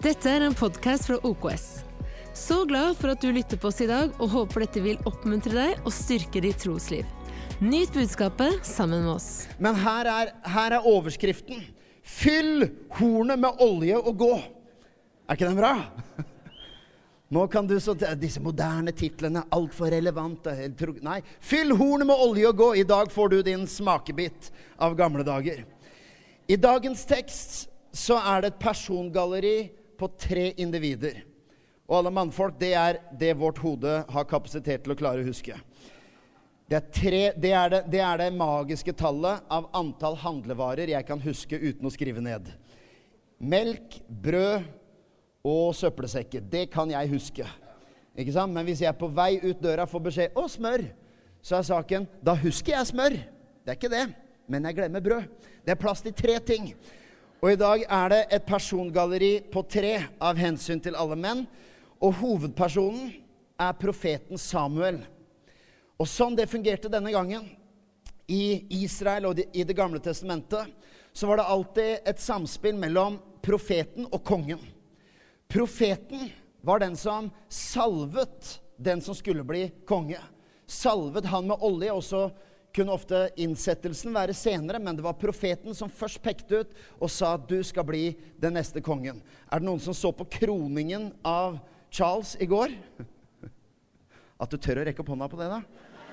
Dette en podcast fra OKS. Så glad for at du lytter på oss i dag, og håper dette vil oppmuntre deg og styrke ditt trosliv. Nyt budskapet sammen med oss. Men her er overskriften. Fyll hornet med olje og gå. Er ikke den bra? Nå kan du så... Disse moderne titlene er alt for relevante. Nei, fyll hornet med olje og gå. I dag får du din smakebit av gamle dager. I dagens tekst så er det et persongalleri på 3 individer. Og alle mannfolk, det er det vårt hode har kapasitet til å klare å huske. Det er det magiske tallet av antall handlevarer jeg kan huske uten å skrive ned. Melk, brød og søppelsekker, det kan jeg huske. Ikke sant? Men hvis jeg på vei ut døra får beskjed, smør, så er saken, da husker jeg smør. Det er ikke det, men jeg glemmer brød. Det er plass til 3 ting. Og i dag er det et persongalleri på 3 av hensyn til alle menn. Og hovedpersonen er profeten Samuel. Og sånn det fungerte denne gangen, i Israel og i det gamle testamentet, så var det alltid et samspill mellom profeten og kongen. Profeten var den som salvet den som skulle bli konge. Salvet han med olje, og så kunne ofte innsettelsen være senere, men det var profeten som først pekte ut og sa at du skal bli den neste kongen. Er det noen som så på kroningen av Charles i går? At du tør å rekke opp hånda på det da?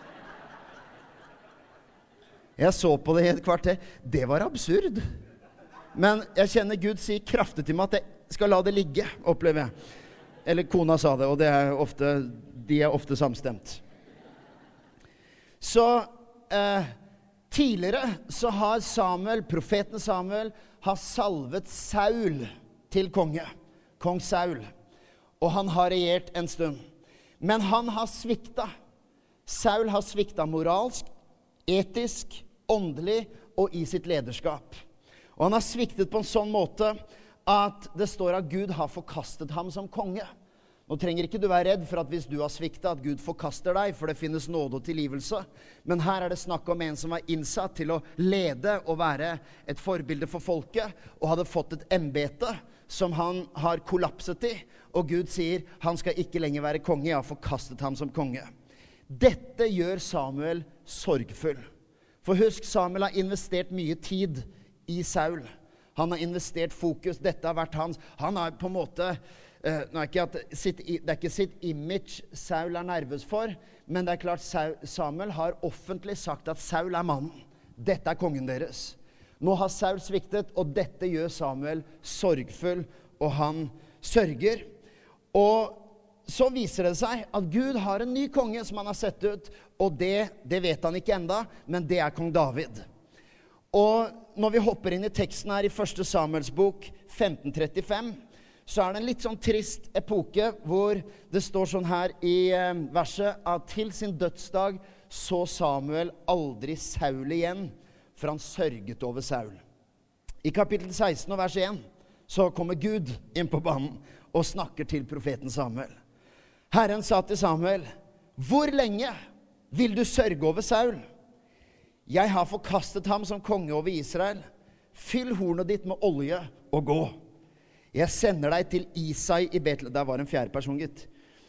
Jeg så på det i et kvarter. Det var absurd. Men jeg kjenner Gud si kraftig til meg at jeg skal la det ligge, opplever jeg. Eller kona sa det, og de er ofte samstemt. Så tidligere så har profeten Samuel, har salvet Saul til konge. Kong Saul. Og han har regjert en stund. Men han har sviktet. Saul har sviktet moralsk, etisk, åndelig og i sitt lederskap. Og han har sviktet på en sånn måte at det står at Gud har forkastet ham som konge. Nå trenger ikke du være redd for at hvis du har sviktet at Gud forkaster deg, for det finnes nåde og tilgivelse. Men her er det snakk om en som var innsatt til å lede og være et forbilde for folket, og hadde fått et embete som han har kollapset i. Og Gud sier, han skal ikke lenger være konge, jeg har forkastet ham som konge. Dette gjør Samuel sorgfull. For husk, Samuel har investert mye tid i Saul. Han har investert fokus, dette har vært hans. Han har på en måte... det er ikke sitt image Saul er nervøs for, men det er klart Samuel har offentlig sagt at Saul er mannen. Dette er kongen deres. Nå har Saul sviktet, og dette gjør Samuel sorgfull, og han sørger. Og så viser det seg at Gud har en ny konge som han har sett ut, og det vet han ikke enda, men det er kong David. Og når vi hopper inn i teksten her i 1. Samuels bok 1535, så er det en litt sånn trist epoke hvor det står sånn her i verset at til sin dødsdag så Samuel aldri Saul igjen, for han sørget over Saul. I kapittel 16 og vers 1 så kommer Gud inn på banen og snakker til profeten Samuel. Herren sa til Samuel, hvor lenge vil du sørge over Saul? Jeg har forkastet ham som konge over Israel. Fyll hornet ditt med olje og gå. Jeg sender deg til Isai i Betlehem. Der var en 4. person, gitt.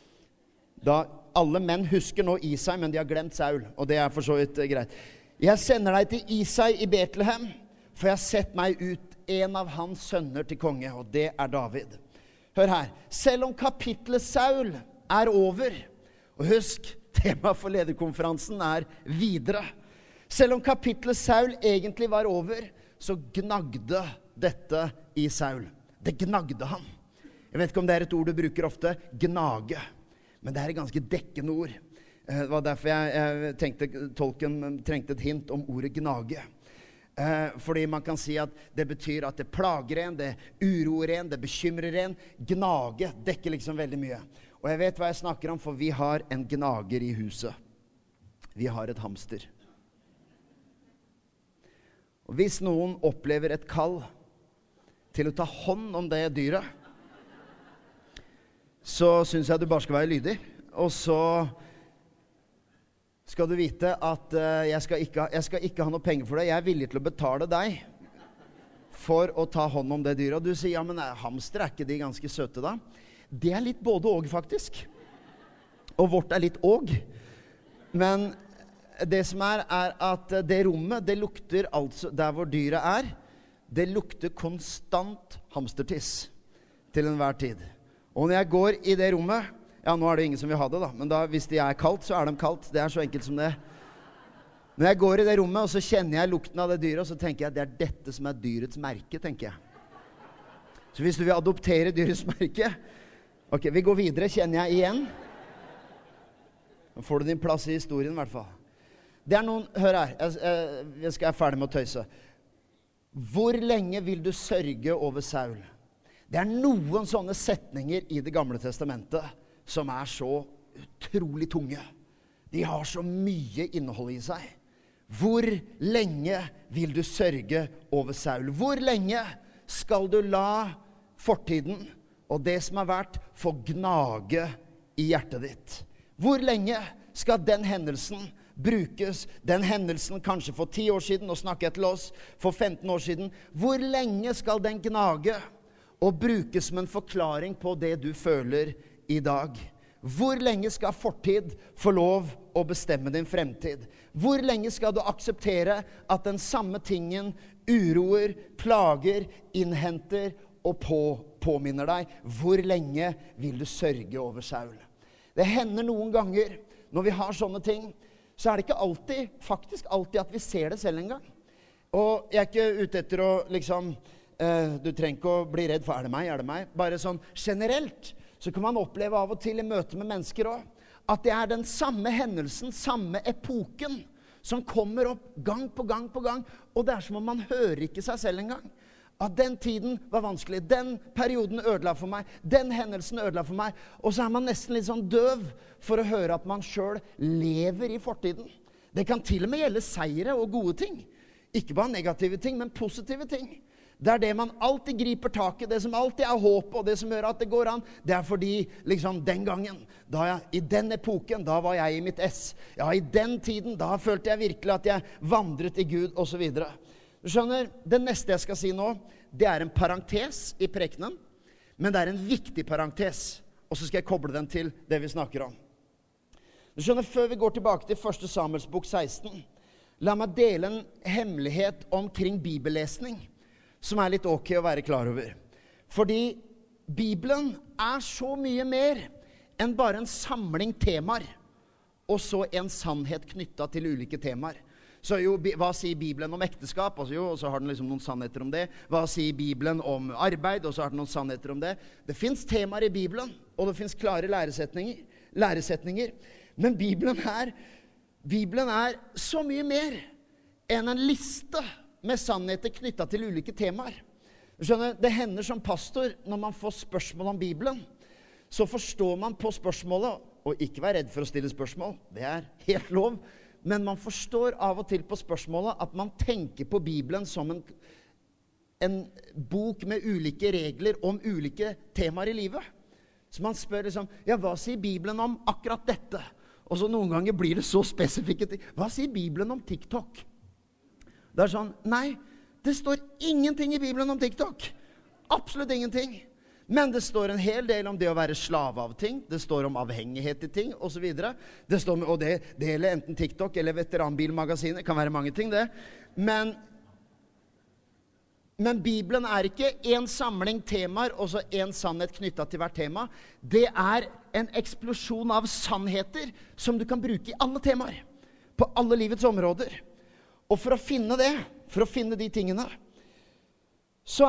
Alle menn husker nå Isai, men de har glemt Saul. Og det er for så vidt greit. Jeg sender deg til Isai i Betlehem, for jeg har sett meg ut en av hans sønner til konge, og det er David. Hør her. Selv om kapitlet Saul er over, og husk, temaet for lederkonferansen er videre. Selv om kapitlet Saul egentlig var over, så gnagde dette i Saul. Det gnagde han. Jeg vet ikke om det er et ord du bruker ofte, gnage. Men det er et ganske dekkende ord. Det var derfor jeg tenkte tolken trengte et hint om ordet gnage. Fordi man kan si at det betyr at det plager en, det uroer en, det bekymrer en. Gnage dekker liksom veldig mye. Og jeg vet hva jeg snakker om, for vi har en gnager i huset. Vi har et hamster. Og hvis noen opplever et kall til å ta hånd om det dyret, så synes jeg du bare skal være lydig. Og så skal du vite at jeg skal ikke ha noe penger for det. Jeg er villig til å betale deg for å ta hånd om det dyret. Og du sier, ja, men hamster, ikke de ganske søte da? Det litt både og, faktisk. Og vårt litt og. Men det som at det rommet, det lukter altså, der hvor dyret det lukter konstant hamstertiss til enhver tid. Og når jeg går i det rommet, ja, nå det ingen som vil ha det da, men da, hvis de kaldt, så de kaldt. Det så enkelt som det. Når jeg går i det rommet, og så kjenner jeg lukten av det dyret, og så tenker jeg, det dette som dyrets merke, tenker jeg. Så hvis du vil adoptere dyrets merke, ok, vi går videre, kjenner jeg igjen. Nå får du din plass i historien i hvert fall. Det noen, hør her, jeg skal ferdig med å tøyse. Hvor lenge vil du sørge over Saul? Det noen sånne setninger i det gamle testamentet som så utrolig tunge. De har så mye innhold i seg. Hvor lenge vil du sørge over Saul? Hvor lenge skal du la fortiden og det som vært få gnage i hjertet ditt? Hvor lenge skal den hendelsen brukes, den hendelsen kanskje for 10 år siden, og snakket til oss for 15 år siden, hvor lenge skal den gnage og brukes som en forklaring på det du føler i dag? Hvor lenge skal fortid få lov å bestemme din fremtid? Hvor lenge skal du akseptere at den samme tingen uroer, plager, innhenter og påminner deg? Hvor lenge vil du sørge over Saul? Det hender noen ganger når vi har sånne ting, så det ikke alltid, faktisk alltid at vi ser det selv en gang. Og jeg ikke ute etter å liksom, du trenger ikke å bli redd for, det meg? Bare sånn generelt, så kan man oppleve av og til i møte med mennesker også, at det den samme hendelsen, samme epoken, som kommer opp gang på gang på gang, og det som om man hører ikke seg selv en gang. At den tiden var vanskelig, den perioden ødela for meg, den hendelsen ødela for meg, og så man nesten litt sånn døv for å høre at man selv lever i fortiden. Det kan til og med gjelde seire og gode ting. Ikke bare negative ting, men positive ting. Det det man alltid griper tak i, det som alltid håp, og det som gjør at det går an, det fordi, liksom, den gangen, i den epoken, da var jeg i mitt ess. Ja, i den tiden, da følte jeg virkelig at jeg vandret i Gud, og så videre. Du skjønner, det neste jeg skal si nå, det en parentes i prekenen, men det en viktig parentes, og så skal jeg koble den til det vi snakker om. Du skjønner, før vi går tilbake til 1. Samuels bok 16, la meg dele en hemmelighet omkring bibellesning, som litt ok å være klar over. Fordi Bibelen så mye mer enn bare en samling temaer, og så en sannhet knyttet til ulike temaer. Så jo, hva sier Bibelen om ekteskap? Og så har den liksom noen sannheter om det. Hva sier Bibelen om arbeid? Og så har den noen sannheter om det. Det finnes temaer i Bibelen, og det finnes klare læresetninger. Men Bibelen så mye mer enn en liste med sannheter knyttet til ulike temaer. Skjønner, det hender som pastor, når man får spørsmål om Bibelen, så forstår man på spørsmålet, og ikke vær redd for å stille spørsmål, det helt lov, men man forstår av og til på spørsmålet at man tenker på Bibelen som en bok med ulike regler om ulike temaer i livet. Så man spør liksom, ja, hva sier Bibelen om akkurat dette? Og så noen ganger blir det så spesifikke ting. Hva sier Bibelen om TikTok? Det sånn, nei, det står ingenting i Bibelen om TikTok. Absolutt ingenting. Men det står en hel del om det å være slave av ting. Det står om avhengighet i ting, og så videre. Det står, og det gjelder enten TikTok eller veteranbilmagasinet. Det kan være mange ting, det. Men Bibelen ikke en samling temaer, og så en sannhet knyttet til hvert tema. Det en eksplosjon av sannheter som du kan bruke i alle temaer. På alle livets områder. Og for å finne det, for å finne de tingene, så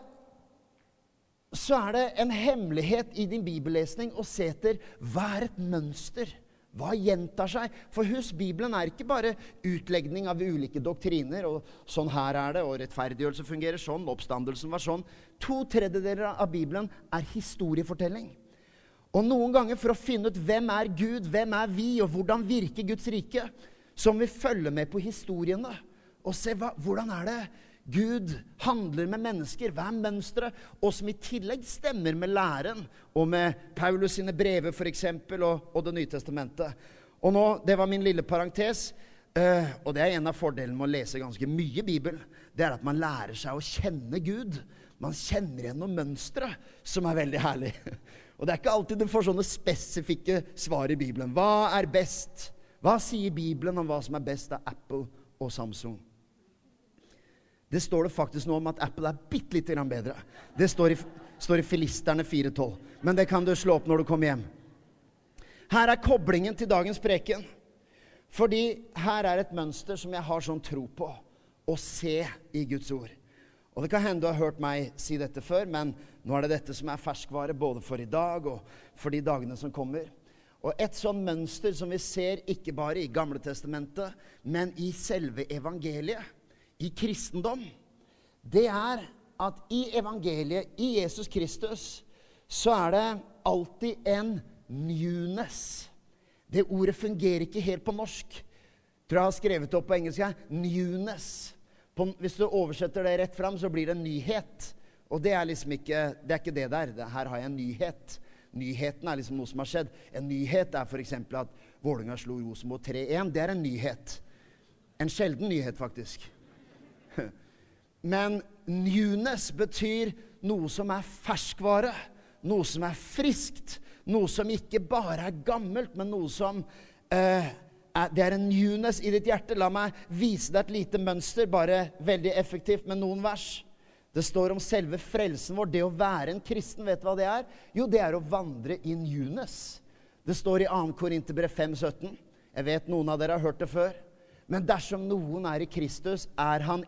det en hemmelighet i din bibellesning å se etter hva et mønster, hva gjentar seg. For husk, Bibelen ikke bare utlegning av ulike doktriner, og sånn her det, og rettferdiggjørelse fungerer sånn, oppstandelsen var sånn. 2/3 av Bibelen historiefortelling. Og noen ganger for å finne ut hvem Gud, hvem vi, og hvordan virker Guds rike, som vi følger med på historiene, og se hvordan det Gud handler med mennesker, hva mønstre, og som i tillegg stemmer med læren, og med Paulus sine brever for eksempel, og det nye testamentet. Og nå, det var min lille parentes, Og det en av fordelene med å lese ganske mye Bibel. Det at man lærer seg å kjenne Gud. Man kjenner igjen noen mønstre som veldig herlig. Og det ikke alltid du får sånne spesifikke svar i Bibelen. Hva best? Hva sier Bibelen om hva som best av Apple og Samsung? Det står det faktisk noe om at Apple bitte litt bedre. Det står i Filisterne 4:12. Men det kan du slå opp når du kommer hjem. Her koblingen til dagens preken. Fordi her et mønster som jeg har sånn tro på å se i Guds ord. Og det kan hende du har hørt meg si dette før, men nå det dette som ferskvare både for i dag og for de dagene som kommer. Og et sånn mønster som vi ser ikke bare i Gamle Testamentet, men i selve evangeliet, i kristendom, det at i evangeliet, i Jesus Kristus, så det alltid en newness. Det ordet fungerer ikke helt på norsk. Tror jeg har skrevet opp på engelsk. Newness. Hvis du oversetter det rett fram, så blir det en nyhet. Og det liksom ikke det der. Her har jeg en nyhet. Nyheten liksom noe som har skjedd. En nyhet for eksempel at Vålerenga slo Rosenborg 3-1. Det en nyhet. En sjelden nyhet, faktisk. Men newness betyr noe som ferskvare. Noe som friskt. Noe som ikke bare gammelt, men noe som det en newness i ditt hjerte. La meg vise deg et lite mønster, bare veldig effektivt med noen vers. Det står om selve frelsen vår, det å være en kristen. Vet du hva det Jo, det å vandre i newness. Det står i 2. Korinterbrev 5:17. Jeg vet noen av dere har hørt det før. Men dersom noen i Kristus, han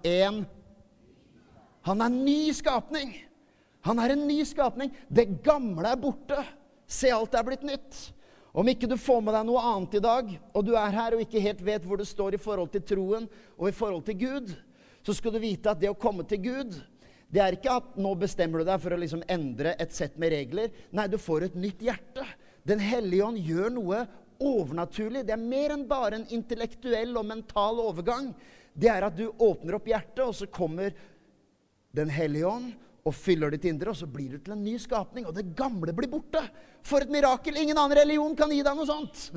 en ny skapning. Han en ny skapning. Det gamle borte. Se, alt blitt nytt. Om ikke du får med deg noe annet i dag, og du her og ikke helt vet hvor du står i forhold til troen og i forhold til Gud, så skal du vite at det å komme til Gud, det ikke at nå bestemmer du deg for å liksom endre et sett med regler. Nei, du får et nytt hjerte. Den hellige ånd gjør noe overnaturlig. Det mer enn bare en intellektuell og mental overgang. Det at du åpner opp hjertet, og så kommer den hellige ånd og fyller ditt indre, og så blir du til en ny skapning, og det gamle blir borte. For et mirakel! Ingen annen religion kan gi deg noe sånt.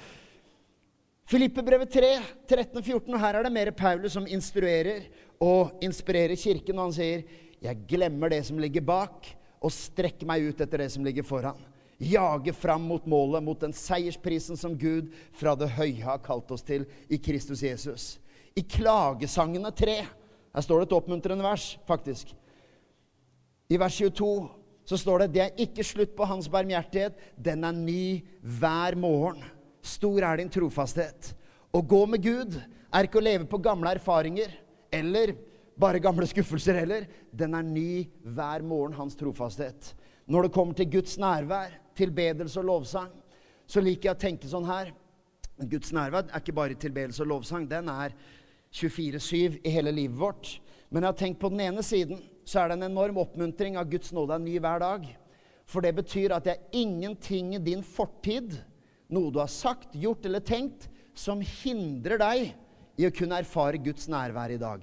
Filippebrevet 3, 13-14, og her det mer Paulus som instruerer og inspirerer kirken, og han sier, jeg glemmer det som ligger bak, og strekker meg ut etter det som ligger foran. Jage fram mot målet, mot den seiersprisen som Gud fra det høye har kalt oss til i Kristus Jesus. I klagesangene 3, her står det et oppmuntrende vers, faktisk. I vers 22 så står det, det ikke slutt på hans barmhjertighet, den ny hver morgen. Stor din trofasthet. Å gå med Gud ikke å leve på gamle erfaringer, eller bare gamle skuffelser heller. Den ny hver morgen, hans trofasthet. Når det kommer til Guds nærvær, tilbedelse og lovsang, så liker jeg å tenke sånn her. Guds nærvær ikke bare tilbedelse og lovsang, den 24/7 i hele livet vårt. Men jeg har tenkt på den ene siden, så det en enorm oppmuntring av Guds nåde ny hver dag. For det betyr at det ingenting i din fortid, noe du har sagt, gjort eller tenkt, som hindrer deg i å kunne erfare Guds nærvær i dag.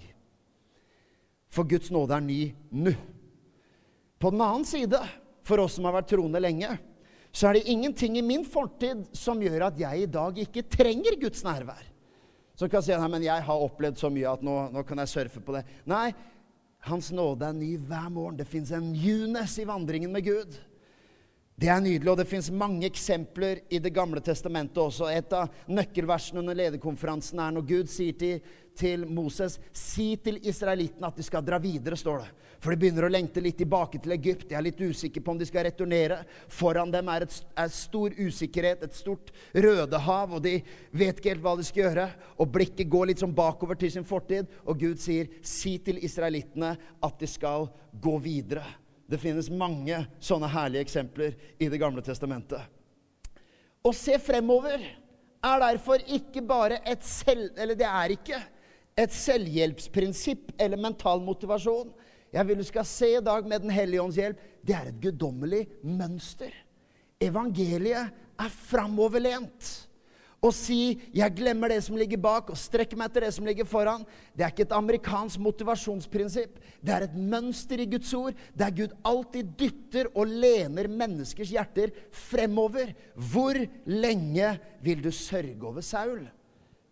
For Guds nåde ny nå. På den annen side, for oss som har vært troende lenge, så det ingenting i min fortid som gjør at jeg i dag ikke trenger Guds nærvær. Så kan jeg si, nei, men jeg har opplevd så mye at nå kan jeg surfe på det. Nei, hans nåde ny hver morgen. Det finnes en newness i vandringen med Gud. Det nydelig, og det finnes mange eksempler i det gamle testamentet også. Et av nøkkelversene under lederkonferansen når Gud sier til Moses, si til israelittene at de skal dra videre, står det. For de begynner å lengte litt tilbake til Egypt. De litt usikre på om de skal returnere. Foran dem et stor usikkerhet, et stort rødehav, og de vet ikke helt hva de skal gjøre. Og blikket går litt sånn bakover til sin fortid, og Gud sier, si til israelittene at de skal gå videre. Det finnes mange sånne herlige eksempler i det gamle testamentet. Å se fremover derfor ikke bare ikke et selvhjelpsprinsipp eller mental motivasjon. Jeg vil du skal se i dag med den hellige ånds hjelp. Det et guddommelig mønster. Evangeliet framoverlent. Å si, jeg glemmer det som ligger bak, og strekker meg etter det som ligger foran. Det ikke et amerikansk motivasjonsprinsipp. Det et mønster i Guds ord, der Gud alltid dytter og lener menneskers hjerter fremover. Hvor lenge vil du sørge over Saul?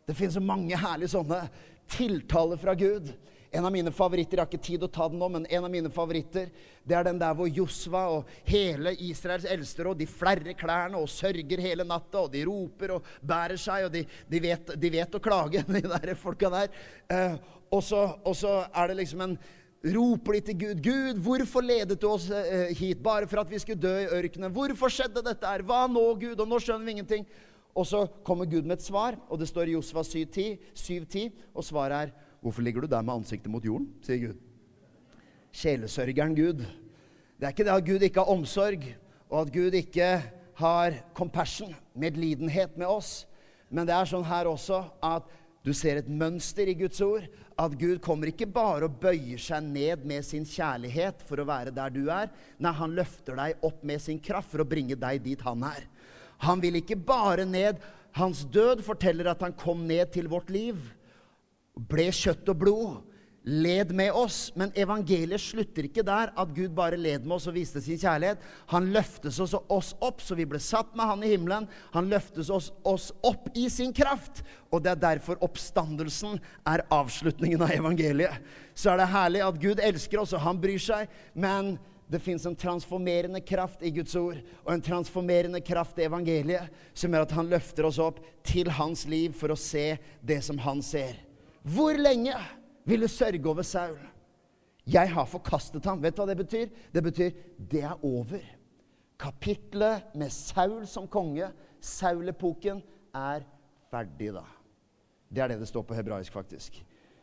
Det finnes så mange herlige sånne tiltaler fra Gud. En av mine favoritter, jeg har ikke tid å ta den nå, men en av mine favoritter, det den der hvor Josva og hele Israels eldste råd, de flerrer klærne og sørger hele natta, og de roper og bærer seg, og de vet å klage, de der folka der. Og så det liksom roper de til Gud, Gud, hvorfor ledet du oss hit, bare for at vi skulle dø i ørkenen? Hvorfor skjedde dette her? Hva nå, Gud? Og nå skjønner vi ingenting. Og så kommer Gud med et svar, og det står i Josva 7:10, og svaret hvorfor ligger du der med ansiktet mot jorden, sier Gud. Sjelesørgeren Gud. Det ikke det at Gud ikke har omsorg, og at Gud ikke har compassion, medlidenhet med oss. Men det sånn her også at du ser et mønster i Guds ord, at Gud kommer ikke bare og bøyer seg ned med sin kjærlighet for å være der du Nei, han løfter deg opp med sin kraft for å bringe deg dit han Han vil ikke bare ned. Hans død forteller at han kom ned til vårt liv, ble kjøtt og blod, led med oss. Men evangeliet slutter ikke der, at Gud bare led med oss og viste sin kjærlighet. Han løftes oss opp, så vi ble satt med han i himmelen. Han løftes oss opp i sin kraft. Og det derfor oppstandelsen avslutningen av evangeliet. Så det herlig at Gud elsker oss, og han bryr seg, men det finnes en transformerende kraft i Guds ord, og en transformerende kraft i evangeliet, som gjør at han løfter oss opp til hans liv for å se det som han ser. Hvor lenge vil du sørge over Saul? Jeg har forkastet ham. Vet du hva det betyr? Det betyr, det over. Kapitlet med Saul som konge, Saul-epoken, ferdig da. Det det står på hebraisk faktisk.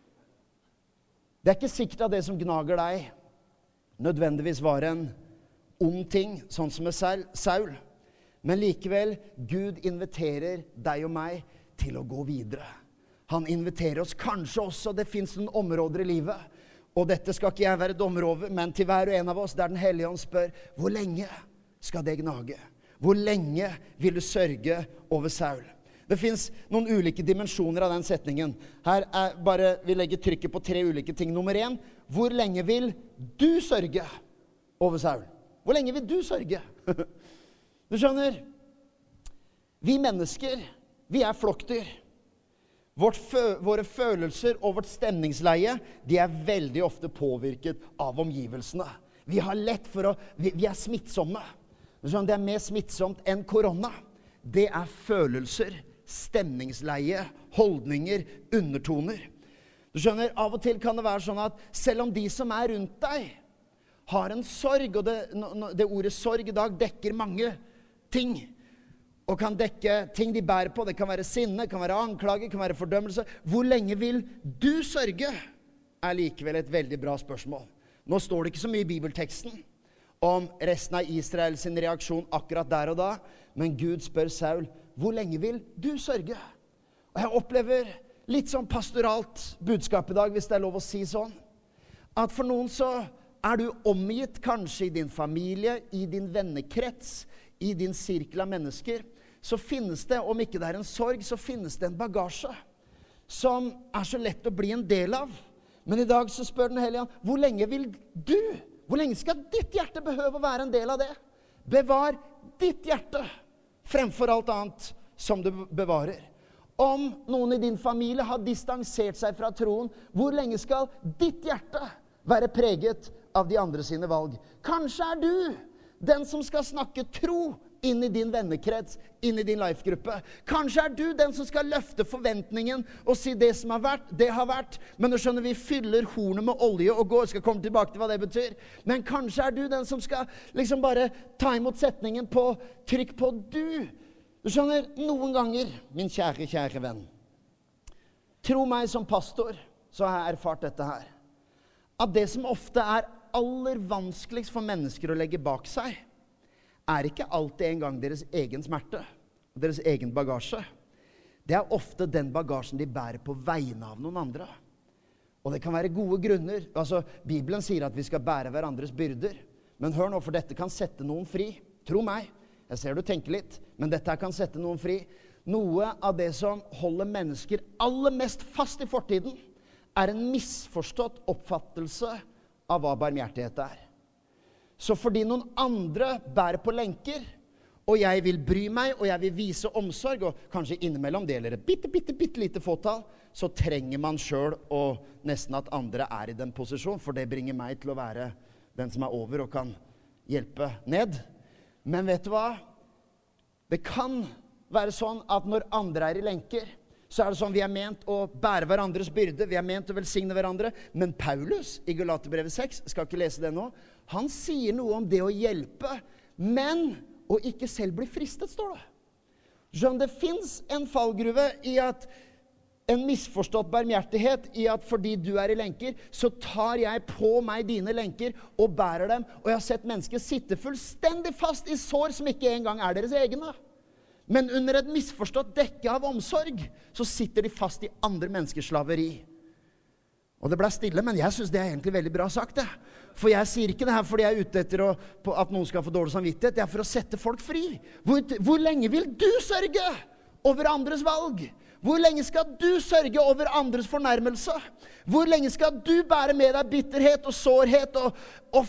Det ikke sikkert at det som gnager deg, nødvendigvis var en ond ting, sånn som med Saul. Men likevel, Gud inviterer deg og meg til å gå videre. Han inviterer oss kanskje også, det finnes noen områder i livet, og dette skal ikke jeg være dommer over, men til hver og en av oss, der den Hellige Ånd spør, hvor lenge skal det gnage? Hvor lenge vil du sørge over Saul? Det finnes noen ulike dimensjoner av den setningen. Her bare, vi legger trykket på 3 ulike ting. Nummer 1, hvor lenge vil du sørge over Saul? Hvor lenge vil du sørge? Du skjønner, vi mennesker, vi flokkdyr. Våre følelser og vårt stemningsleie, de veldig ofte påvirket av omgivelsene. Vi har lett for å, vi smittsomme. Det mer smittsomt enn korona. Det følelser, stemningsleie, holdninger, undertoner. Du skjønner, av og til kan det være sånn at selv om de som rundt deg har en sorg, og det ordet sorg i dag dekker mange ting, og kan dekke ting de bærer på. Det kan være sinne, kan være anklage, kan være fordømmelse. Hvor lenge vil du sørge? Likevel et veldig bra spørsmål. Nå står det ikke så mye i bibelteksten om resten av Israels reaksjon akkurat der og da, men Gud spør Saul, hvor lenge vil du sørge? Og jeg opplever litt sånn pastoralt budskap i dag, hvis det lov å si sånn, at for noen så du omgitt kanskje i din familie, i din vennekrets, i din sirkel av mennesker, så finnes det, om ikke det en sorg, så finnes det en bagasje som så lett å bli en del av. Men i dag så spør den Hellige Ånd, hvor lenge vil du? Hvor lenge skal ditt hjerte behøve å være en del av det? Bevar ditt hjerte fremfor alt annet som du bevarer. Om noen i din familie har distansert seg fra troen, hvor lenge skal ditt hjerte være preget av de andre sine valg? Kanskje du den som skal snakke tro inn i din vennekrets, inn i din life-gruppe. Kanskje du den som skal løfte forventningen og si det som har vært, det har vært. Men nå skjønner vi fyller hornet med olje og går. Jeg skal komme tilbake til hva det betyr. Men kanskje du den som skal liksom bare ta imot setningen på trykk på du. Du skjønner, noen ganger, min kjære venn, tro meg som pastor, så har jeg erfart dette her. At det som ofte aller vanskeligst for mennesker å legge bak seg, ikke alltid en gang deres egen smerte, deres egen bagasje. Det ofte den bagasjen de bærer på vegne av noen andre. Og det kan være gode grunner. Altså, Bibelen sier at vi skal bære hverandres byrder. Men hør nå, for dette kan sette noen fri. Tro meg, jeg ser du tenker litt, men dette kan sette noen fri. Noe av det som holder mennesker aller mest fast i fortiden, en misforstått oppfattelse av hva barmhjertighet Så fordi noen andre bærer på lenker, og jeg vil bry meg, og jeg vil vise omsorg, og kanskje innimellom det gjelder et bitte lite fåtall, så trenger man selv og nesten at andre i den posisjon, for det bringer meg til å være den som over og kan hjelpe ned. Men vet du hva? Det kan være sånn at når andre i lenker, så det sånn vi ment å bære hverandres byrde, vi ment å velsigne hverandre. Men Paulus i Galaterbrevet 6, skal ikke lese det nå, han sier noe om det å hjelpe, men å ikke selv bli fristet, står det. Skjønner, det finnes en fallgruve i at en misforstått barmhjertighet i at fordi du i lenker, så tar jeg på meg dine lenker og bærer dem. Og jeg har sett mennesker sitte fullstendig fast i sår som ikke engang deres egne. Men under et misforstått dekke av omsorg, så sitter de fast i andre menneskers slaveri. Og det ble stille, men jeg synes det egentlig veldig bra sagt det. For jeg sier ikke det her fordi jeg ute etter at noen skal få dårlig samvittighet. Det for å sette folk fri. Hvor lenge vil du sørge over andres valg? Hvor lenge skal du sørge over andres fornærmelse? Hvor lenge skal du bære med deg bitterhet og sårhet og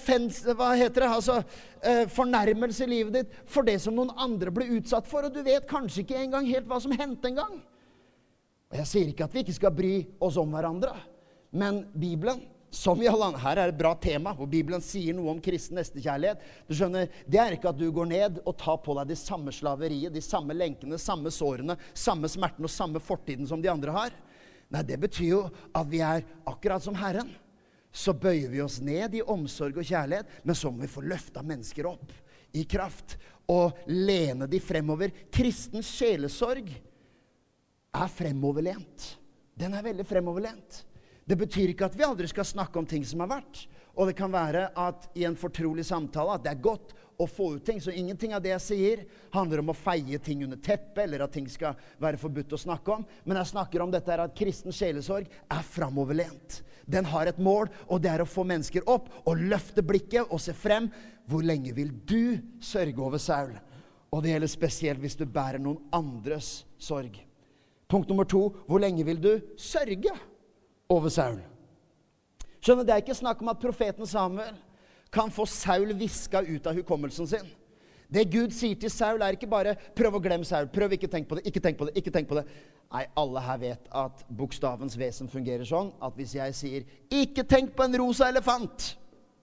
fornærmelse i livet ditt for det som noen andre ble utsatt for, og du vet kanskje ikke engang helt hva som hendte en gang. Og jeg sier ikke at vi ikke skal bry oss om hverandre, men Bibelen, som i alle andre, her et bra tema, hvor Bibelen sier noe om kristen nestekjærlighet. Du skjønner, det ikke at du går ned og tar på deg de samme slaveriet, de samme lenkene, samme sårene, samme smerten og samme fortiden som de andre har. Nei, det betyr jo at vi akkurat som Herren. Så bøyer vi oss ned i omsorg og kjærlighet, men så må vi få løftet mennesker opp i kraft og lene de fremover. Kristens sjelesorg fremoverlent. Den veldig fremoverlent. Det betyr ikke at vi aldri skal snakke om ting som har vært. Og det kan være at i en fortrolig samtale at det godt å få ut ting. Så ingenting av det jeg sier handler om å feie ting under teppet, eller at ting skal være forbudt å snakke om. Men jeg snakker om dette at kristen sjelesorg fremoverlent. Den har et mål, og det å få mennesker opp og løfte blikket og se frem. Hvor lenge vil du sørge over Saul? Og det gjelder spesielt hvis du bærer noen andres sorg. Punkt nummer 2. Hvor lenge vil du sørge over Saul? Skjønner, det ikke snakk om at profeten Samuel kan få Saul visket ut av hukommelsen sin. Det Gud sier til Saul ikke bare prøv å glemme Saul, prøv ikke tenk på det, ikke tenk på det, ikke tenk på det. Nei, alle her vet at bokstavens vesen fungerer sånn, at hvis jeg sier ikke tenk på en rosa elefant,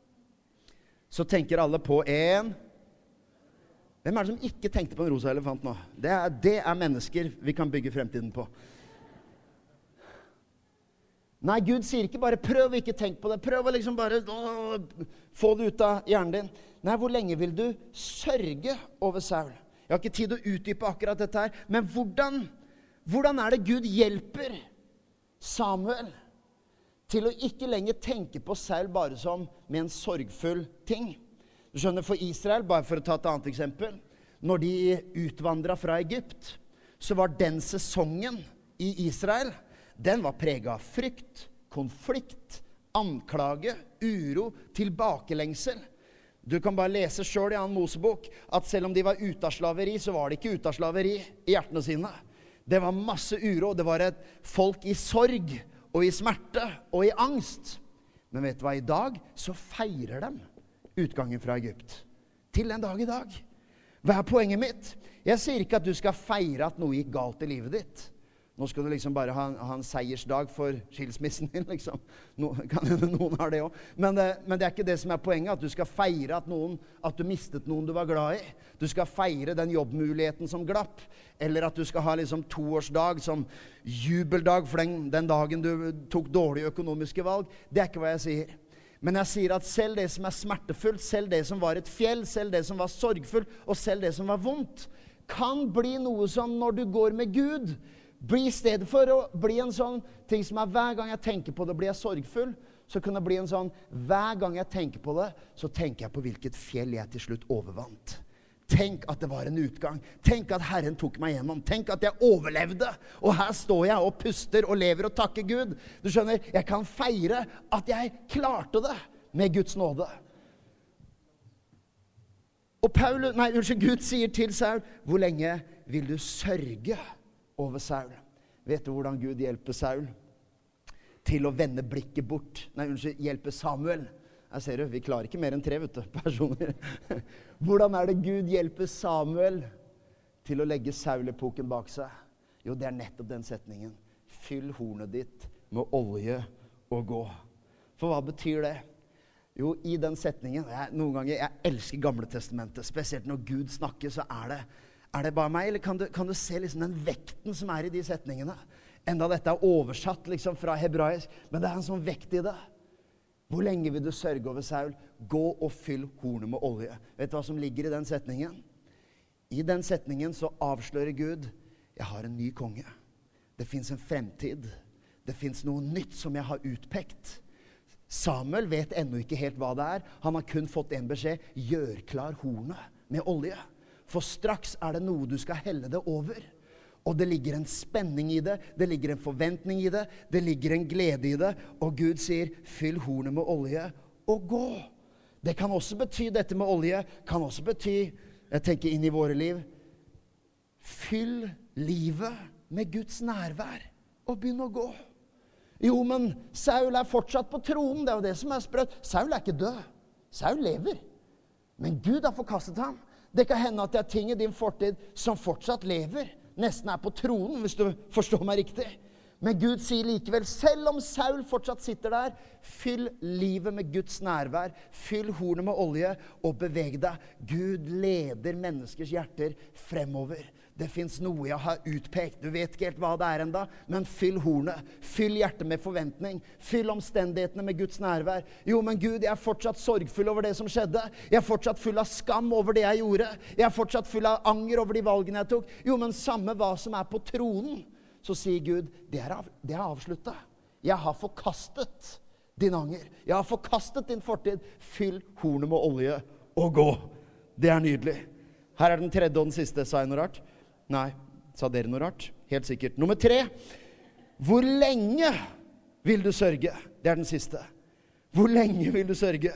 så tenker alle på en... Hvem det som ikke tenkte på en rosa elefant nå? Det mennesker vi kan bygge fremtiden på. Nei, Gud sier ikke bare prøv ikke tenk på det, prøv å liksom bare få det ut av hjernen din. Nei, hvor lenge vil du sørge over Saul? Jeg har ikke tid å utdype akkurat dette her, men hvordan det Gud hjelper Samuel til å ikke lenger tenke på Saul bare som med en sorgfull ting? Du skjønner, for Israel, bare for å ta et annet eksempel, når de utvandret fra Egypt, så var den sesongen i Israel, den var preget av frykt, konflikt, anklage, uro, tilbakelengsel. Du kan bare lese selv i 2. Mosebok at selv om de var ute av slaveri, så var det ikke ute av slaveri i hjertene sine. Det var masse uro, det var et folk i sorg og i smerte og i angst. Men vet du hva, i dag så feirer de utgangen fra Egypt. Til en dag i dag. Hva poenget mitt? Jeg sier ikke at du skal feire at noe gikk galt i livet ditt. Nå skal du liksom bare ha en seiersdag for skilsmissen din, liksom. Noen har det også. Men det ikke det som poenget, at du skal feire at du mistet noen du var glad i. Du skal feire den jobbmuligheten som glapp. Eller at du skal ha liksom 2-årsdag som jubeldag for den dagen du tok dårlige økonomiske valg. Det ikke hva jeg sier. Men jeg sier at selv det som smertefullt, selv det som var et fjell, selv det som var sorgfullt, og selv det som var vondt, kan bli noe som når du går med Gud, blir i stedet for å bli en sånn ting som hver gang jeg tenker på det, blir jeg sorgfull, så kan det bli en sånn, hver gang jeg tenker på det, så tenker jeg på hvilket fjell jeg til slutt overvant. Tenk at det var en utgang. Tenk at Herren tok meg gjennom. Tenk at jeg overlevde. Og her står jeg og puster og lever og takker Gud. Du skjønner, jeg kan feire at jeg klarte det med Guds nåde. Og Gud sier til Saul, hvor lenge vil du sørge over Saul? Vet du hvordan Gud hjelper Saul til å vende blikket bort? Hjelper Samuel Her ser du, vi klarer ikke mer enn 3 personer. Hvordan det Gud hjelper Samuel til å legge Saul-epoken bak seg? Jo, det nettopp den setningen. Fyll hornet ditt med olje og gå. For hva betyr det? Jo, i den setningen, noen ganger, jeg elsker Gamle Testamentet, spesielt når Gud snakker, så det bare meg, eller kan du se liksom den vekten som i de setningene? Enda dette oversatt liksom fra hebraisk, men det en sånn vekt i det. Hvor lenge vil du sørge over Saul? Gå og fyll hornet med olje. Vet du hva som ligger i den setningen? I den setningen så avslører Gud, jeg har en ny konge. Det finnes en fremtid. Det finnes noe nytt som jeg har utpekt. Samuel vet ennå ikke helt hva det Han har kun fått en beskjed. Gjør klar hornet med olje. For straks det noe du skal helle det over. Og det ligger en spenning i det. Det ligger en forventning i det. Det ligger en glede i det. Og Gud sier, fyll hornet med olje og gå. Det kan også bety, dette med olje, kan også bety, jeg tenker inn i våre liv, fyll livet med Guds nærvær og begynn å gå. Jo, men Saul fortsatt på tronen. Det jo det som sprøtt. Saul ikke død. Saul lever. Men Gud har forkastet ham. Det kan hende at det ting i din fortid som fortsatt lever. Nesten på tronen, hvis du forstår meg riktig. Men Gud sier likevel, selv om Saul fortsatt sitter der, fyll livet med Guds nærvær. Fyll hornet med olje og beveg deg. Gud leder menneskers hjerter fremover. Det finnes noe jeg har utpekt. Du vet ikke helt hva det enda, men fyll hornet. Fyll hjertet med forventning. Fyll omstendighetene med Guds nærvær. Jo, men Gud, jeg fortsatt sorgfull over det som skjedde. Jeg fortsatt full av skam over det jeg gjorde. Jeg fortsatt full av anger over de valgene jeg tok. Jo, men samme hva som på tronen, så sier Gud, det avsluttet. Jeg har forkastet din anger. Jeg har forkastet din fortid. Fyll hornet med olje og gå. Det nydelig. Her den tredje og den siste. Sa jeg noe rart? Nei, sa dere noe rart? Helt sikkert. Nummer 3. Hvor lenge vil du sørge? Det den siste. Hvor lenge vil du sørge?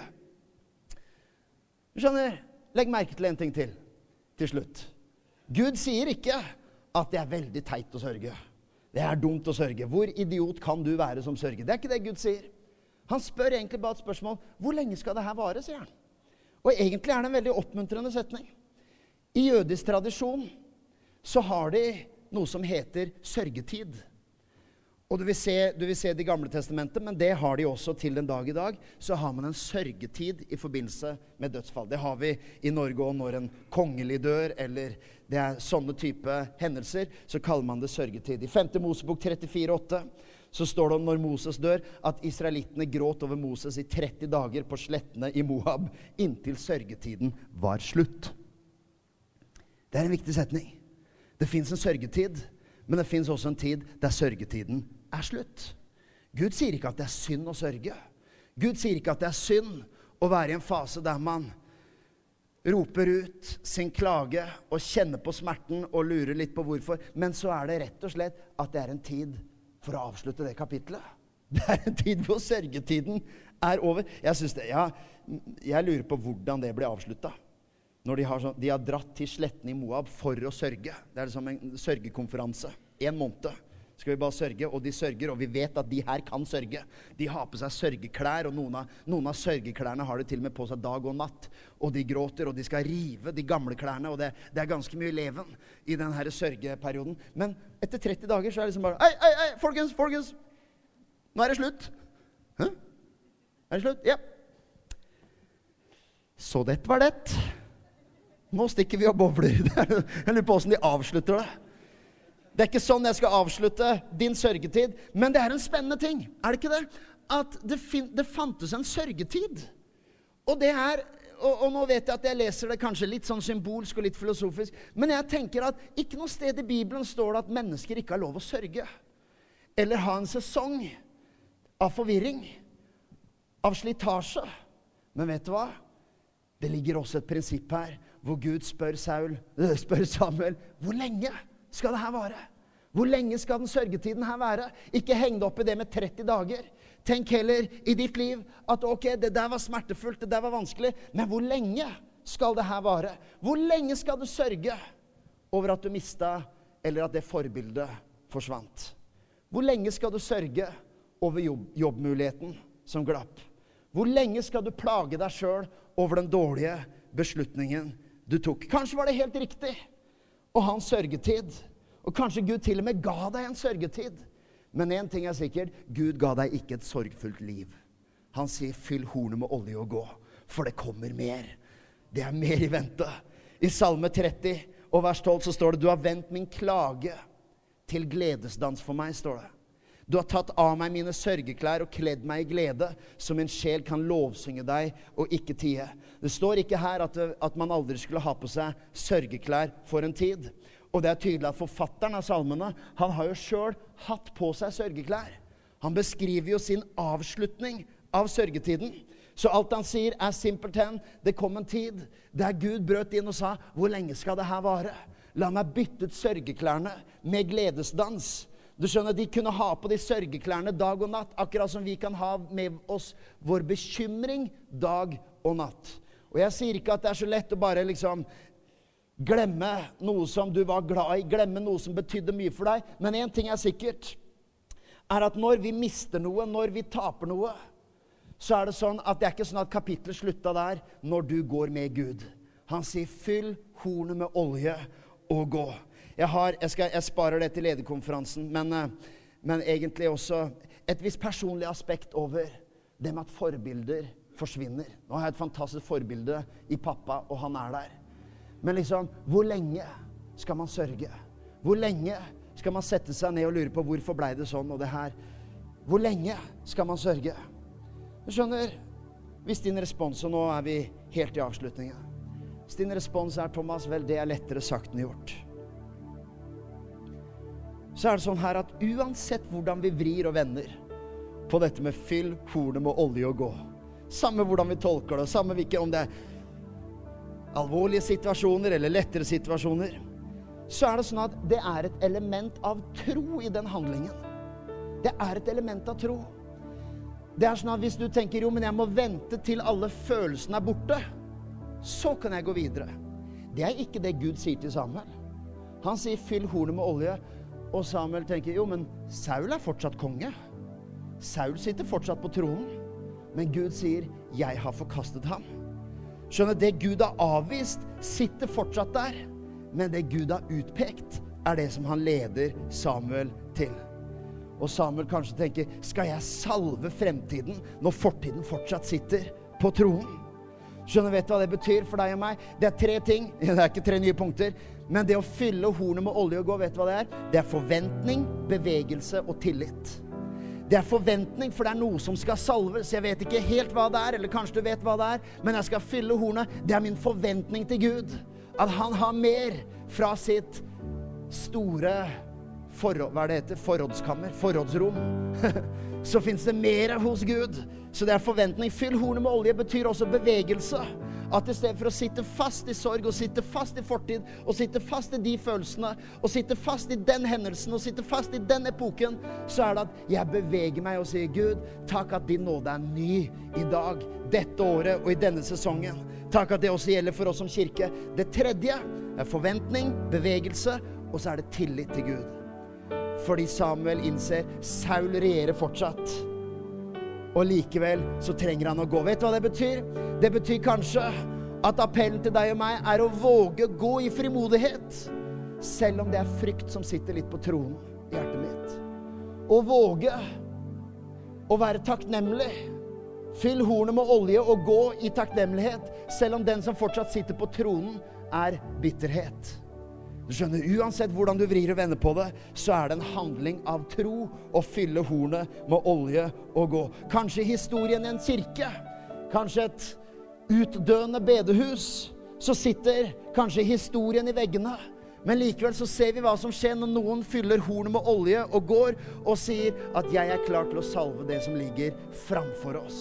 Du skjønner, legg merke til en ting til slutt. Gud sier ikke at det veldig teit å sørge. Det dumt å sørge. Hvor idiot kan du være som sørger? Det ikke det Gud sier. Han spør egentlig bare et spørsmål. Hvor lenge skal det her vare, sier han. Og egentlig det en veldig oppmuntrende setning. I jødisk tradisjon så har de noe som heter sørgetid. Og du vil se det gamle testamentet, men det har de også til den dag i dag. Så har man en sørgetid i forbindelse med dødsfall. Det har vi i Norge også når en kongelig dør, eller det sånne type hendelser, så kaller man det sørgetid. I 5. Mosebok 34:8 så står det om når Moses dør, at israelittene gråt over Moses i 30 dager på slettene i Moab, inntil sørgetiden var slutt. Det en viktig setning. Det finnes en sørgetid, men det finnes også en tid der sørgetiden slutt. Gud sier ikke at det synd å sørge. Gud sier ikke at det synd å være i en fase der man roper ut sin klage og kjenner på smerten og lurer litt på hvorfor. Men så det rett og slett at det en tid for å avslutte det kapitlet. Det en tid hvor sørgetiden over. Jeg lurer på hvordan det ble avsluttet. Når de har dratt til sletten i Moab for å sørge. Det liksom en sørgekonferanse. 1 måned skal vi bare sørge, og de sørger, og vi vet at de her kan sørge. De har på seg sørgeklær, og noen av sørgeklærne har de til og med på seg dag og natt. Og de gråter, og de skal rive de gamle klærne, og det ganske mye leven i denne sørgeperioden. Men etter 30 dager så det liksom bare, Hei, folkens, nå det slutt. Hæ? Det slutt? Ja. Så dette var det. Nå stikker vi og bobler. Jeg lurer på hvordan de avslutter det. Det ikke sånn jeg skal avslutte din sørgetid, men det en spennende ting. Det ikke det? At det fantes en sørgetid. Og det og nå vet jeg at jeg leser det kanskje litt sånn symbolsk og litt filosofisk, men jeg tenker at ikke noe sted i Bibelen står det at mennesker ikke har lov å sørge. Eller ha en sesong av forvirring, av slitasje. Men vet du hva? Det ligger også et prinsipp her, hvor Gud spør Samuel, hvor lenge skal det her vare? Hvor lenge skal den sørgetiden her være? Ikke heng deg opp i det med 30 dager. Tenk heller i ditt liv at ok, det der var smertefullt, det der var vanskelig, men hvor lenge skal det her vare? Hvor lenge skal du sørge over at du mistet, eller at det forbildet forsvant? Hvor lenge skal du sørge over jobbmuligheten som glapp? Hvor lenge skal du plage deg selv over den dårlige beslutningen du tok? Kanskje var det helt riktig å ha en sørgetid. Og kanskje Gud til og med ga deg en sørgetid. Men en ting er sikkert, Gud ga deg ikke et sorgfullt liv. Han sier, fyll hornet med olje og gå, for det kommer mer. Det er mer i vente. I Salme 30 og vers 12 så står det, du har vendt min klage til gledesdans for meg, står det. Du har tatt av meg mine sørgeklær og kledd meg i glede, så min sjel kan lovsynge deg og ikke tie. Det står ikke her at man aldri skulle ha på seg sørgeklær for en tid. Og det er tydelig at forfatteren av salmene, han har jo selv hatt på seg sørgeklær. Han beskriver jo sin avslutning av sørgetiden. Så alt han sier er simpelthen, det kom en tid der Gud brøt inn og sa, hvor lenge skal det her vare? La meg bytte ut sørgeklærne med gledesdans. Du skjønner, de kunne ha på de sørgeklærne dag og natt, akkurat som vi kan ha med oss vår bekymring dag og natt. Og jeg sier ikke at det er så lett å bare liksom glemme noe som du var glad i, glemme noe som betydde mye for deg. Men en ting er sikkert, er at når vi mister noe, når vi taper noe, så er det sånn at det er ikke sånn at kapitlet slutta der når du går med Gud. Han sier, fyll hornet med olje og gå. Jeg sparer det til lederkonferansen, men egentlig også et visst personlig aspekt over det med at forbilder forsvinner. Nå har jeg et fantastisk forbilde i pappa, og han er der. Men liksom, hvor lenge skal man sørge? Hvor lenge skal man sette seg ned og lure på hvorfor ble det sånn og det her? Hvor lenge skal man sørge? Du skjønner, hvis din respons, og nå er vi helt i avslutningen. Hvis din respons er, Thomas, vel, det er lettere sagt enn gjort. Så er det sånn her at uansett hvordan vi vrir og vender på dette med fyll hornet med olje og gå, samme hvordan vi tolker det, samme om det er alvorlige situasjoner eller lettere situasjoner, så er det sånn at det er et element av tro i den handlingen. Det er et element av tro. Det er sånn at hvis du tenker, jo, men jeg må vente til alle følelsene er borte, så kan jeg gå videre. Det er ikke det Gud sier til Samuel. Han sier, fyll hornet med olje, og Samuel tenker, jo, men Saul er fortsatt konge. Saul sitter fortsatt på tronen. Men Gud sier, jeg har forkastet ham. Skjønner, det Gud har avvist, sitter fortsatt der. Men det Gud har utpekt, er det som han leder Samuel til. Og Samuel kanskje tenker, skal jeg salve fremtiden når fortiden fortsatt sitter på tronen? Skjønner, vet du hva det betyr for deg og meg? Det er 3 ting, det er ikke 3 nye punkter, men det å fylle hornet med olje og gå, vet du hva det er? Det er forventning, bevegelse og tillit. Det er forventning, for det er noe som skal salves. Jeg vet ikke helt hva det er, eller kanskje du vet hva det er, men jeg skal fylle hornet. Det er min forventning til Gud. At han har mer fra sitt store forrådsrom. Så finnes det mer hos Gud. Så det er forventning. Fyll hornet med olje betyr også bevegelse. At i stedet for å sitte fast i sorg, og sitte fast i fortid, og sitte fast i de følelsene, og sitte fast i den hendelsen, og sitte fast i den epoken, så er det at jeg beveger meg og sier, Gud, takk at din nåde er ny i dag, dette året og i denne sesongen. Takk at det også gjelder for oss som kirke. Det 3. er forventning, bevegelse, og så er det tillit til Gud. Fordi Samuel innser, Saul regjerer fortsatt. Og likevel så trenger han å gå. Vet du hva det betyr? Det betyr kanskje at appellen til deg og meg er å våge gå i frimodighet, selv om det er frykt som sitter litt på tronen i hjertet mitt. Å våge å være takknemlig. Fyll hornet med olje og gå i takknemlighet, selv om den som fortsatt sitter på tronen er bitterhet. Du skjønner, uansett hvordan du vrir og vender på det, så er det en handling av tro å fylle hornet med olje og gå. Kanskje historien i en kirke, kanskje et utdøende bedehus, så sitter kanskje historien i veggene. Men likevel så ser vi hva som skjer når noen fyller hornet med olje og går og sier at jeg er klar til å salve det som ligger framfor oss.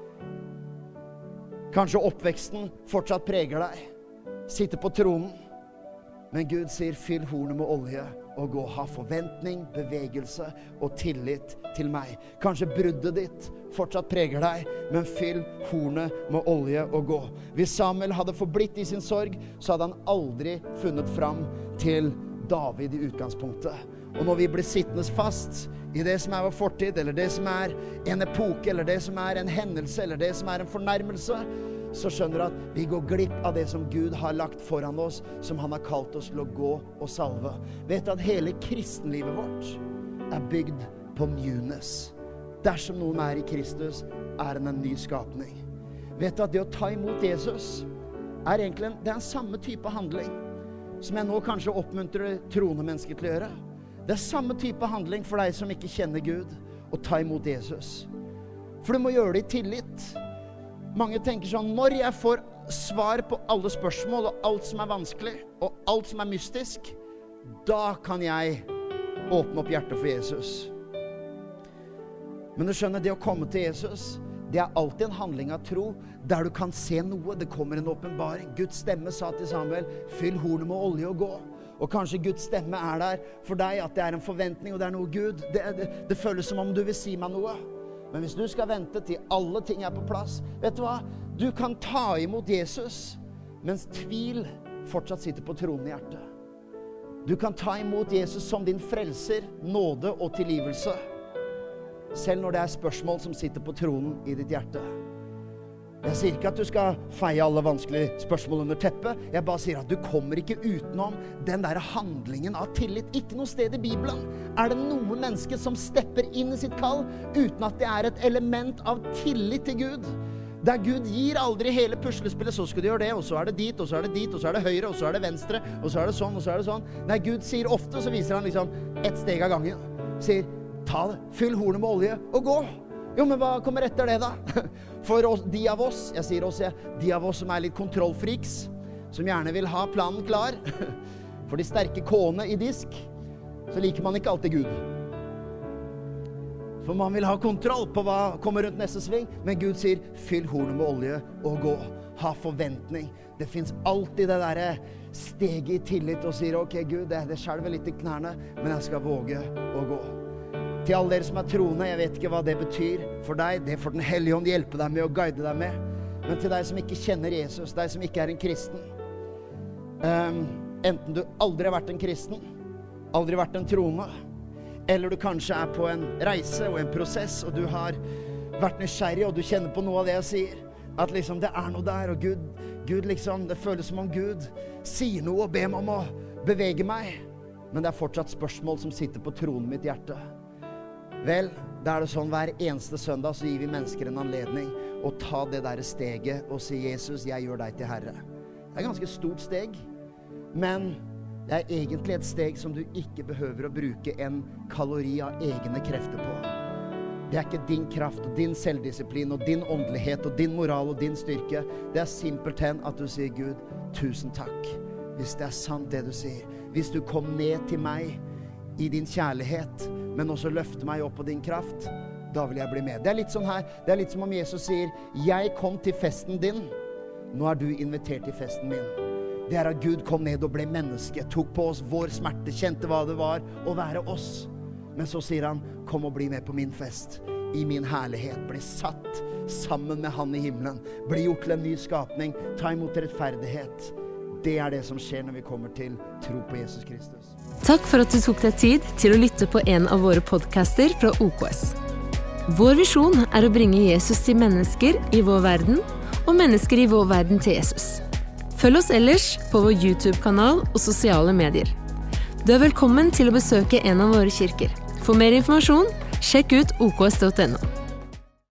Kanskje oppveksten fortsatt preger deg, sitter på tronen. Men Gud sier, fyll hornet med olje og gå. Ha forventning, bevegelse og tillit til meg. Kanskje bruddet ditt fortsatt preger deg, men fyll hornet med olje og gå. Hvis Samuel hadde forblitt i sin sorg, så hadde han aldri funnet fram til David i utgangspunktet. Og når vi blir sittende fast i det som vår fortid, eller det som en epoke, eller det som en hendelse, eller det som en fornærmelse, så skjønner du at vi går glipp av det som Gud har lagt foran oss, som han har kalt oss til å gå og salve. Vet du at hele kristenlivet vårt bygd på newness. Dersom noen i Kristus, han en ny skapning. Vet du at det å ta imot Jesus egentlig det en samme type handling som jeg nå kanskje oppmuntrer troende mennesker til å gjøre. Det samme type handling for deg som ikke kjenner Gud, å ta imot Jesus. For du må gjøre det i tillit. Mange tenker sånn, når jeg får svar på alle spørsmål og alt som vanskelig og alt som mystisk, da kan jeg åpne opp hjertet for Jesus. Men du skjønner, det å komme til Jesus, det alltid en handling av tro, der du kan se noe. Det kommer en åpenbaring. Guds stemme sa til Samuel, fyll hornet med olje og gå. Og kanskje Guds stemme der for deg, at det en forventning, og det noe Gud. Det føles som om du vil si meg noe. Men hvis du skal vente til alle ting på plass, vet du hva? Du kan ta imot Jesus, mens tvil fortsatt sitter på tronen i hjertet. Du kan ta imot Jesus som din frelser, nåde og tilgivelse. Selv når det spørsmål som sitter på tronen i ditt hjerte. Jeg sier ikke at du skal feie alle vanskelige spørsmål under teppet. Jeg bare sier at du kommer ikke utenom den der handlingen av tillit. Ikke noe sted i Bibelen det noe menneske som stepper inn i sitt kall uten at det et element av tillit til Gud. Der Gud gir aldri hele puslespillet, så skal du gjøre det, og så det dit, og så det dit, og så det høyre, og så det venstre, og så det sånn, og så det sånn. Nei, Gud sier ofte, så viser han liksom ett steg av gangen. Sier, ta det, fyll hornet med olje, og gå. Jo, men hva kommer etter det da? For oss, de av oss, jeg sier også, de av oss som litt kontrollfreaks, som gjerne vil ha planen klar, for de sterke kåene i disk, så liker man ikke alltid Gud. For man vil ha kontroll på hva kommer rundt neste sving, men Gud sier, fyll hornet med olje og gå. Ha forventning. Det finnes alltid det der steget i tillit og sier, ok Gud, det skjelver litt i knærne, men jeg skal våge å gå. Til alle dere som troende, jeg vet ikke hva det betyr for deg, det får den hellige ånd hjelpe deg med og guide deg med. Men til deg som ikke kjenner Jesus, deg som ikke en kristen, enten du aldri har vært en kristen, aldri vært en troende, eller du kanskje på en reise og en prosess, og du har vært nysgjerrig, og du kjenner på noe av det jeg sier, at liksom det noe der, og Gud liksom, det føles som om Gud sier noe og ber meg om å bevege meg, men det fortsatt spørsmål som sitter på tronen mitt hjerte. Vel, da det sånn hver eneste søndag så gir vi mennesker en anledning å ta det der steget og si, Jesus, jeg gjør deg til Herre. Det et ganske stort steg, men det egentlig et steg som du ikke behøver å bruke en kalori av egne krefter på. Det ikke din kraft og din selvdisiplin og din åndelighet og din moral og din styrke. Det simpelthen at du sier, Gud, tusen takk. Hvis det sant det du sier. Hvis du kom ned til meg i din kjærlighet, men også løfte meg opp på din kraft, da vil jeg bli med. Det litt sånn her, det litt som om Jesus sier, jeg kom til festen din, nå du invitert til festen min. Det at Gud kom ned og ble menneske, tok på oss vår smerte, kjente hva det var å være oss. Men så sier han, kom og bli med på min fest, i min herlighet, bli satt sammen med han i himmelen, bli gjort til en ny skapning, ta imot rettferdighet. Det det som skjer når vi kommer til tro på Jesus Kristus. Takk for at du tok deg tid til å lytte på en av våre podcaster fra OKS. Vår visjon å bringe Jesus til mennesker i vår verden, og mennesker i vår verden til Jesus. Følg oss ellers på vår YouTube-kanal og sosiale medier. Du velkommen til å besøke en av våre kirker. For mer informasjon, sjekk ut oks.no.